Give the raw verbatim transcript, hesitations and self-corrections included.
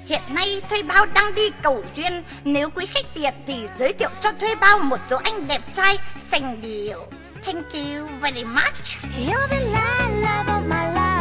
Hiện nay Thuê Bao đang đi cầu duyên. Nếu quý khách tiện thì giới thiệu cho Thuê Bao một số anh đẹp trai sành điệu. Thank you very much. You're the love of my life.